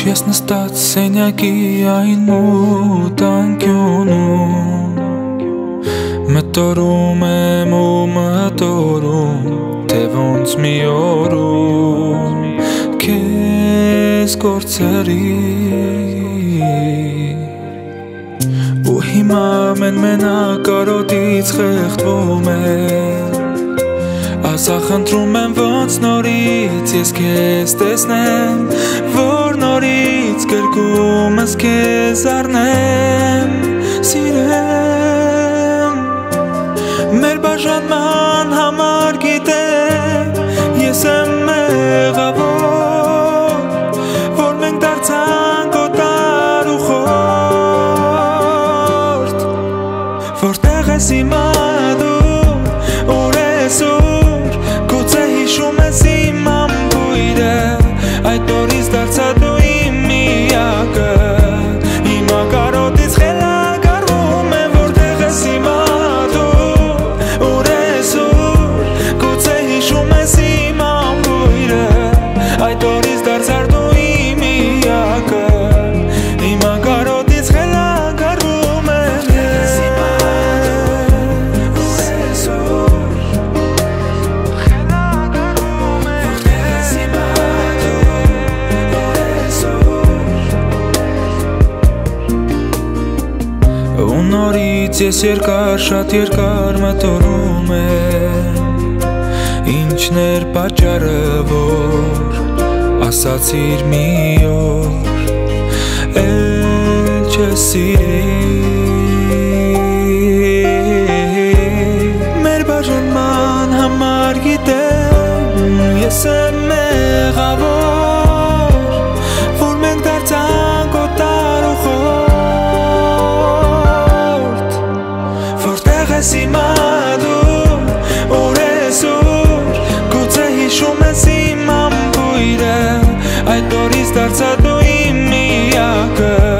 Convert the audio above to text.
Ես նստած սենյակի այն մութ անկյունում Մտորում եմ ու մտորում Թե ոնց մի օրում Քեզ կորցրի Ու հիմա մենակ կարոտից խեղդվում եմ Ասա խնդրում եմ ոնց նորից ես քեզ տեսնեմ Որ նորից գրկումս քեզ առնեմ Սիրեմ Մեր բաժանման համար գիտեմ Ես եմ մեղավոր Որ մենք դարձանք օտար ու խորտ Որտեղ ես հիմա դու ուր ես Հիշում ես իմ ամբույրը Այդ օրից դարձա դու իմ միակը Հիմա կարոտից խելագարվում եմ Որտեղ ես հիմա դու ուր ես Գուցե հիշում ես իմ ամբույրը Այդ օրից դարձար դու իմ միակը Հիմա կարոտից խելագարվում եմ Ու նորից ես երկար, շատ երկար մտորում եմ Ինչն էր պատճառը, որ ասացիր մի օր Էլ չես սիրի Մեր բաժանման համար գիտեմ Ես եմ մեղավոր Որ մենք դարձանք օտար ու խորտ Ես հիմա դու ուր ես Գուցե հիշում ես իմ ամբույրը Այդ օրից դարձա դու իմ միակը